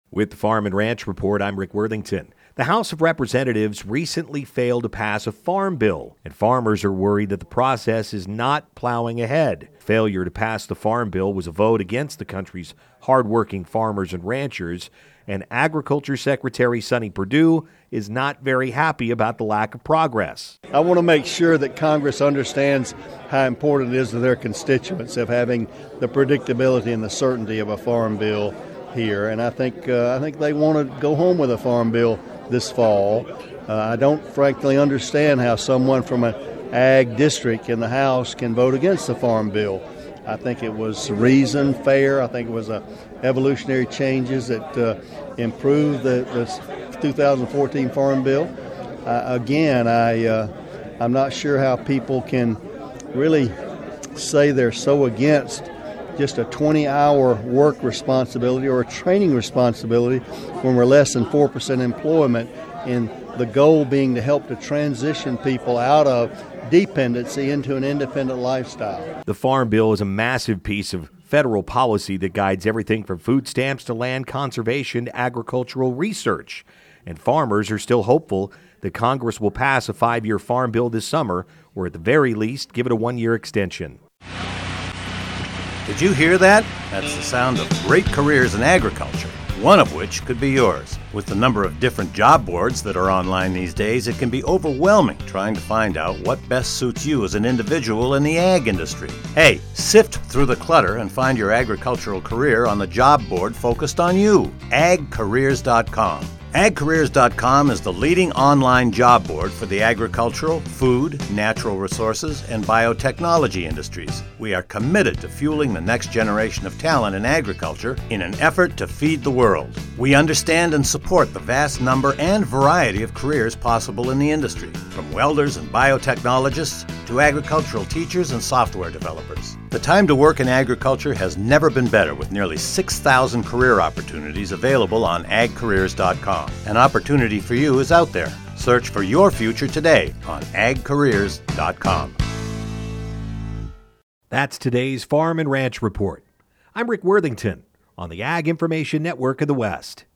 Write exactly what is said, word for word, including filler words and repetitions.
With the Farm and Ranch Report, I'm Rick Worthington. The House of Representatives recently failed to pass a farm bill, and farmers are worried that the process is not plowing ahead. Failure to pass the farm bill was a vote against the country's hardworking farmers and ranchers, and Agriculture Secretary Sonny Perdue is not very happy about the lack of progress. I want to make sure that Congress understands how important it is to their constituents of having the predictability and the certainty of a farm bill here, and I think uh, I think they want to go home with a farm bill this fall. Uh, I don't frankly understand how someone from an ag district in the House can vote against the farm bill. I think it was reasoned, fair. I think it was a evolutionary changes that uh, improved the, the two thousand fourteen farm bill. Uh, again, I uh, I'm not sure how people can really say they're so against just a twenty-hour work responsibility or a training responsibility when we're less than four percent employment, and the goal being to help to transition people out of dependency into an independent lifestyle. The Farm Bill is a massive piece of federal policy that guides everything from food stamps to land conservation to agricultural research. And farmers are still hopeful that Congress will pass a five-year farm bill this summer, or at the very least, give it a one-year extension. Did you hear that? That's the sound of great careers in agriculture, one of which could be yours. With the number of different job boards that are online these days, it can be overwhelming trying to find out what best suits you as an individual in the ag industry. Hey, sift through the clutter and find your agricultural career on the job board focused on you, ag careers dot com. ag careers dot com is the leading online job board for the agricultural, food, natural resources, and biotechnology industries. We are committed to fueling the next generation of talent in agriculture in an effort to feed the world. We understand and support the vast number and variety of careers possible in the industry, from welders and biotechnologists to agricultural teachers and software developers. The time to work in agriculture has never been better, with nearly six thousand career opportunities available on ag careers dot com. An opportunity for you is out there. Search for your future today on ag careers dot com. That's today's Farm and Ranch Report. I'm Rick Worthington on the Ag Information Network of the West.